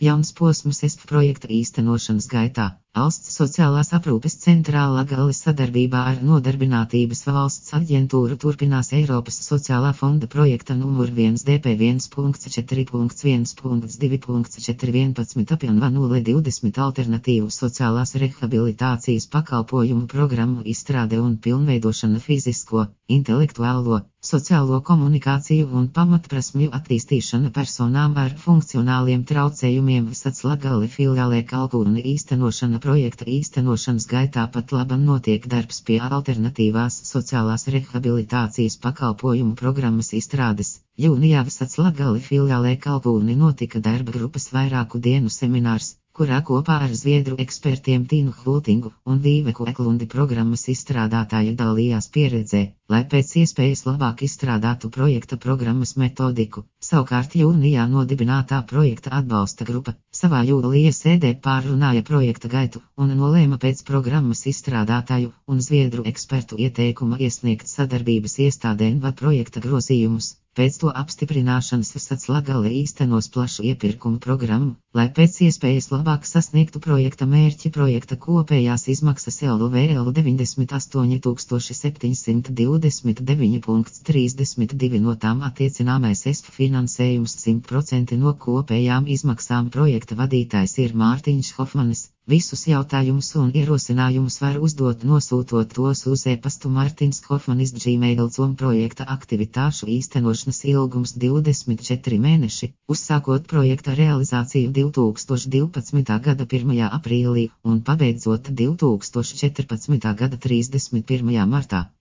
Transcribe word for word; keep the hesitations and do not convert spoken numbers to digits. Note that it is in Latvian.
Jauns posms E S F projekta īstenošanas gaitā. Valsts sociālās aprūpes centrā Latgales sadarbībā ar Nodarbinātības valsts aģentūru turpinās Eiropas sociālā fonda projekta numur viens D P viens četri viens divi četri vienpadsmit apjānva nulle divdesmit alternatīvu sociālās rehabilitācijas pakalpojumu programmu izstrāde un pilnveidošana fizisko, intelektuālo, sociālo komunikāciju un pamatprasmju attīstīšana personām ar funkcionāliem traucējumiem Sac Latgale filiālē Kalkūni īstenošana projekta īstenošanas gaitā pat labam notiek darbs pie alternatīvās sociālās rehabilitācijas pakalpojumu programmas izstrādes. Jūnijā Sac Latgale filiālē Kalkūni notika darba grupas vairāku dienu seminārs, kurā kopā ar zviedru ekspertiem Tīnu Hultingu un Vīveku Eklundi programmas izstrādātāji dalījās pieredzē, lai pēc iespējas labāk izstrādātu projekta programmas metodiku. Savukārt jūnijā nodibinātā projekta atbalsta grupa savā jūlija sēdē pārrunāja projekta gaitu un nolēma pēc programmas izstrādātāju un zviedru ekspertu ieteikuma iesniegt sadarbības iestādēm vai projekta grozījumus. Pēc to apstiprināšanas Sac Latgale īstenos plašu iepirkumu programmu, lai pēc iespējas labāk sasniegtu projekta mērķi. Projekta kopējās izmaksas L V L deviņdesmit astoņi tūkstoši septiņsimt divdesmit deviņi trīsdesmit divi no tām attiecināmais E S F finansējums simt procenti no kopējām izmaksām. Projekta vadītājs ir Mārtiņš Hofmanis. Visus jautājumus un ierosinājumus var uzdot nosūtot tos uz e-pastu martins hofmanis at gmail dot com. Projekta aktivitāšu īstenošanas ilgums divdesmit četri mēneši, uzsākot projekta realizāciju divi tūkstoši divpadsmitā gada pirmajā aprīlī un pabeidzot divi tūkstoši četrpadsmitā gada trīsdesmit pirmajā martā.